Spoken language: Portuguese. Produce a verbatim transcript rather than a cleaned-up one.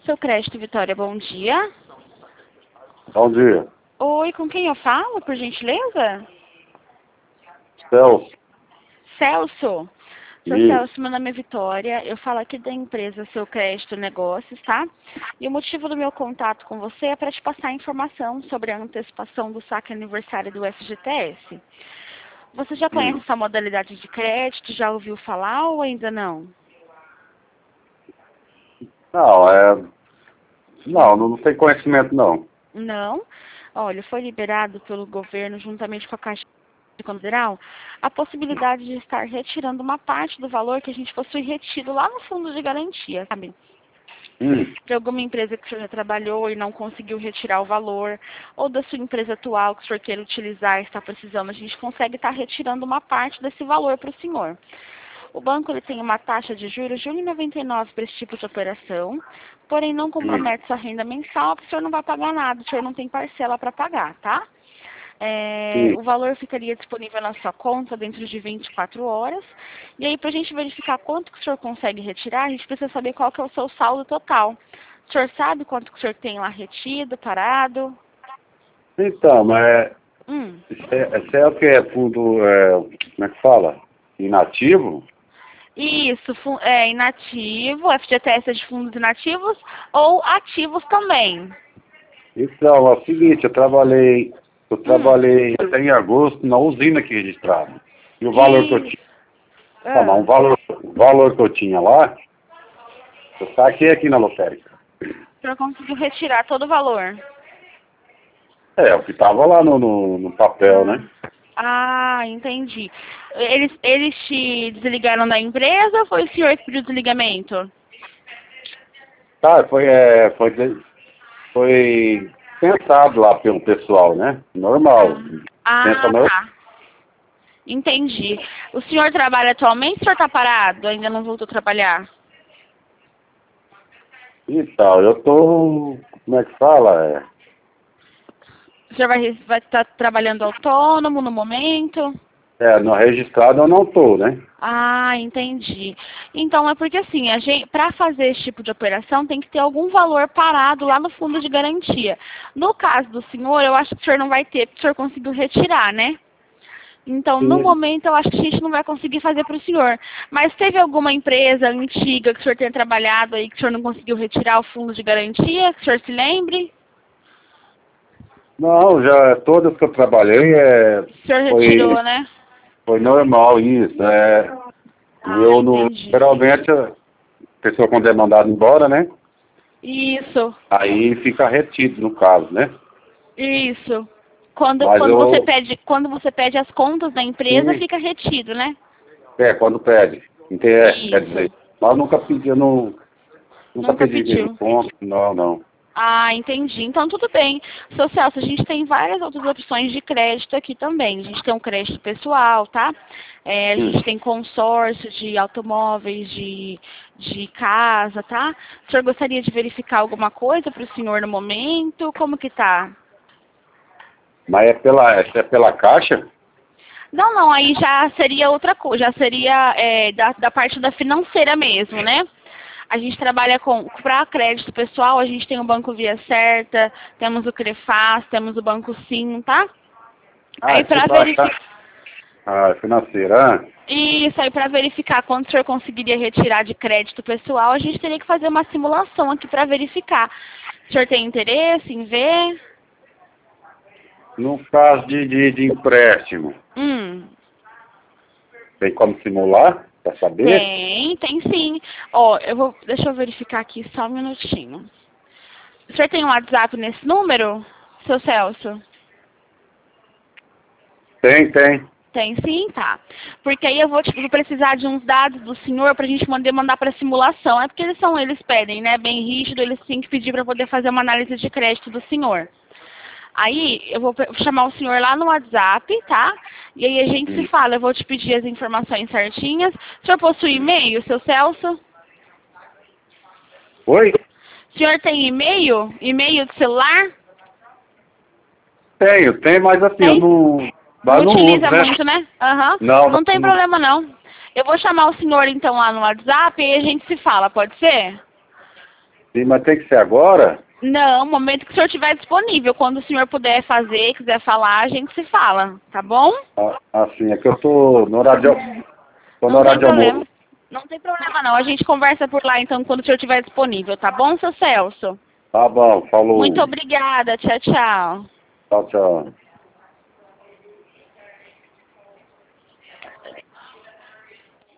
Seu crédito, Vitória, bom dia. Bom dia. Oi, com quem eu falo, por gentileza? Celso. Celso. Seu Isso. Celso, meu nome é Vitória. Eu falo aqui da empresa Seu Crédito Negócios, tá? E o motivo do meu contato com você é para te passar informação sobre a antecipação do saque aniversário do F G T S. Você já conhece Hum. essa modalidade de crédito? Já ouviu falar ou ainda não? Não, é... Não, não tem conhecimento, não. Não? Olha, foi liberado pelo governo, juntamente com a Caixa Econômica Federal, a possibilidade de estar retirando uma parte do valor que a gente possui retido lá no fundo de garantia, sabe? Hum. De alguma empresa que o senhor já trabalhou e não conseguiu retirar o valor, ou da sua empresa atual que o senhor queira utilizar e está precisando, a gente consegue estar retirando uma parte desse valor para o senhor. O banco ele tem uma taxa de juros de um vírgula noventa e nove para esse tipo de operação, porém não Hum. compromete sua renda mensal, porque o senhor não vai pagar nada, o senhor não tem parcela para pagar, tá? É, Sim. o valor ficaria disponível na sua conta dentro de vinte e quatro horas. E aí, para a gente verificar quanto que o senhor consegue retirar, a gente precisa saber qual que é o seu saldo total. O senhor sabe quanto que o senhor tem lá retido, parado? Então, mas é... Hum. Isso é, isso é o que? É fundo... É... Como é que fala? Inativo? Isso, fu- é inativo, F G T S é de fundos inativos ou ativos também. Então, é o seguinte, eu trabalhei... Eu Hum. trabalhei até em agosto na usina aqui registrada. E o valor que eu E... tinha... Tá, mas o Ah, valor, o valor que eu tinha lá, eu saquei aqui na lotérica. o senhor conseguiu retirar todo o valor? É, o que tava lá no, no, no papel, Ah, né? ah, entendi. Eles, eles te desligaram da empresa ou foi o senhor que pediu o desligamento? Tá, foi, é, foi, de- foi pensado lá pelo pessoal, né? Normal. Ah, Pensa ah, normal. tá. Entendi. O senhor trabalha atualmente ou o senhor está parado? Ainda não voltou a trabalhar? E tal, eu tô, como é que fala? É, O senhor vai vai estar trabalhando autônomo no momento? é, no registrado eu não tô, né? Ah, entendi. Então é porque assim, a gente, para fazer esse tipo de operação tem que ter algum valor parado lá no fundo de garantia. No caso do senhor, eu acho que o senhor não vai ter, porque o senhor conseguiu retirar, né? Então, no Sim. momento, eu acho que a gente não vai conseguir fazer para o senhor. Mas teve alguma empresa antiga que o senhor tenha trabalhado aí que o senhor não conseguiu retirar o fundo de garantia, que o senhor se lembre? Não, já todas que eu trabalhei é, O senhor foi, retirou, né? foi normal isso. É, e Ah, eu não, entendi. geralmente a pessoa quando é mandada embora, né? Isso, Aí fica retido no caso, né? isso. Quando, Mas quando você eu, pede, quando você pede as contas da empresa, sim, fica retido, né? é, quando pede. Ente- é, quer Isso. dizer, mas eu nunca pedi, eu não, nunca Nunca pedi pediu. desconto, não, não. Ah, entendi. Então, tudo bem. Seu Celso, a gente tem várias outras opções de crédito aqui também. A gente tem um crédito pessoal, tá? É, a Hum. gente tem consórcio de automóveis, de, de casa, tá? O senhor gostaria de verificar alguma coisa para o senhor no momento? Como que tá? Mas é pela, é pela caixa? Não, não, aí já seria outra coisa, já seria é, da, da parte da financeira mesmo, né? A gente trabalha com, para crédito pessoal, a gente tem o Banco Via Certa, temos o Crefaz, temos o Banco Sim, tá? Ah, Aí é para tipo a verificar, caixa ah, financeira. Ah, isso aí para verificar quanto o senhor conseguiria retirar de crédito pessoal, a gente teria que fazer uma simulação aqui para verificar. O senhor tem interesse em ver? no caso de, de, de empréstimo, Hum, tem como simular, para saber? tem, tem sim. Ó, eu vou, deixa eu verificar aqui só um minutinho. O senhor tem um WhatsApp nesse número, seu Celso? Tem, tem. Tem sim, tá. Porque aí eu vou, te- vou precisar de uns dados do senhor pra gente poder mandar pra simulação. É porque eles são, eles pedem, né? Bem rígido, eles têm que pedir pra poder fazer uma análise de crédito do senhor. Aí eu vou pe- chamar o senhor lá no WhatsApp, tá? E aí a gente se Hum. fala, eu vou te pedir as informações certinhas. O senhor possui e-mail, seu Celso? Oi? O senhor tem e-mail? E-mail de celular? Tenho, tem, mas assim, eu Tem? não, Não mas não uso, utiliza né? muito, né? Aham. Não, Não tem não, problema, não. Eu vou chamar o senhor, então, lá no WhatsApp e a gente se fala, pode ser? Sim, mas tem que ser agora? Não, no momento que o senhor estiver disponível. Quando o senhor puder fazer, quiser falar, a gente se fala, tá bom? Ah, assim, é que eu tô no horário de, tô no Não horário tem de problema. almoço. Não tem problema não. A gente conversa por lá então quando o senhor estiver disponível, tá bom, seu Celso? Tá bom, falou. Muito obrigada. Tchau, tchau. Tchau, tchau.